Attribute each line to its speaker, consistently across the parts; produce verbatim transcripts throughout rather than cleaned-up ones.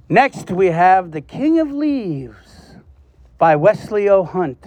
Speaker 1: Next, we have The King of Leaves by Wesley O. Hunt.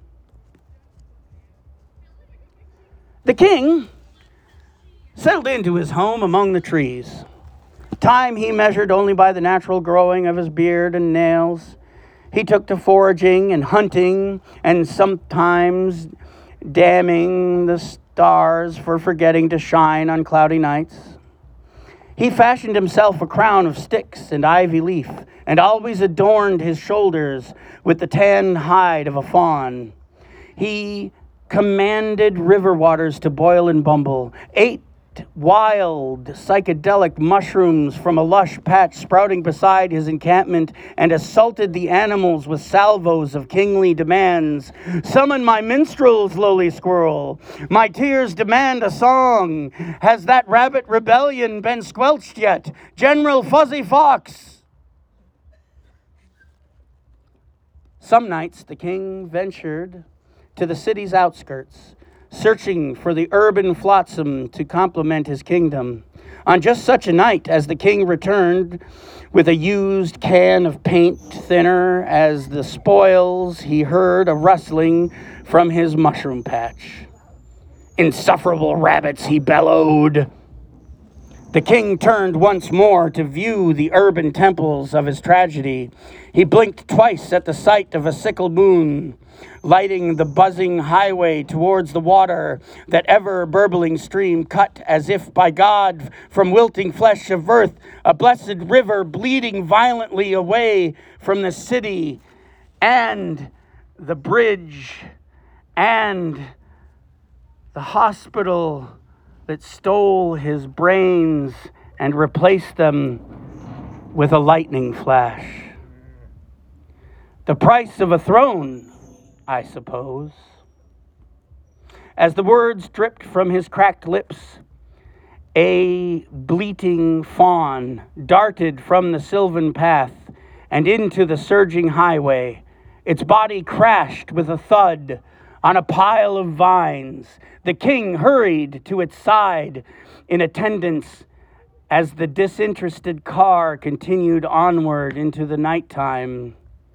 Speaker 1: The king settled into his home among the trees. Time he measured only by the natural growing of his beard and nails. He took to foraging and hunting, and sometimes damning the stars for forgetting to shine on cloudy nights. He fashioned himself a crown of sticks and ivy leaf, and always adorned his shoulders with the tanned hide of a fawn. He commanded river waters to boil and bumble, ate wild psychedelic mushrooms from a lush patch sprouting beside his encampment, and assaulted the animals with salvos of kingly demands. Summon my minstrels, lowly squirrel. My tears demand a song. Has that rabbit rebellion been squelched yet? General Fuzzy Fox. Some nights the king ventured to the city's outskirts, searching for the urban flotsam to complement his kingdom. On just such a night, as the king returned with a used can of paint thinner as the spoils, he heard a rustling from his mushroom patch. "Insufferable rabbits," he bellowed. The king turned once more to view the urban temples of his tragedy. He blinked twice at the sight of a sickle moon, lighting the buzzing highway towards the water, that ever-burbling stream cut as if by God from wilting flesh of earth, a blessed river bleeding violently away from the city and the bridge and the hospital that stole his brains and replaced them with a lightning flash. The price of a throne, I suppose. As the words dripped from his cracked lips, a bleating fawn darted from the sylvan path and into the surging highway. Its body crashed with a thud on a pile of vines. The king hurried to its side in attendance as the disinterested car continued onward into the nighttime.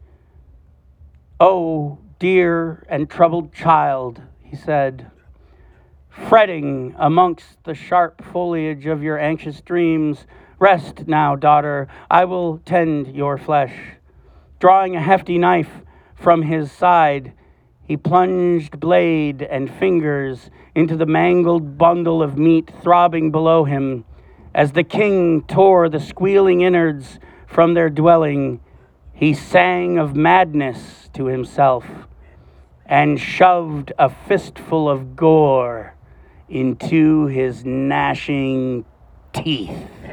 Speaker 1: "Oh, dear and troubled child," he said, "fretting amongst the sharp foliage of your anxious dreams, rest now, daughter, I will tend your flesh." Drawing a hefty knife from his side, he plunged blade and fingers into the mangled bundle of meat throbbing below him. As the king tore the squealing innards from their dwelling, he sang of madness to himself and shoved a fistful of gore into his gnashing teeth.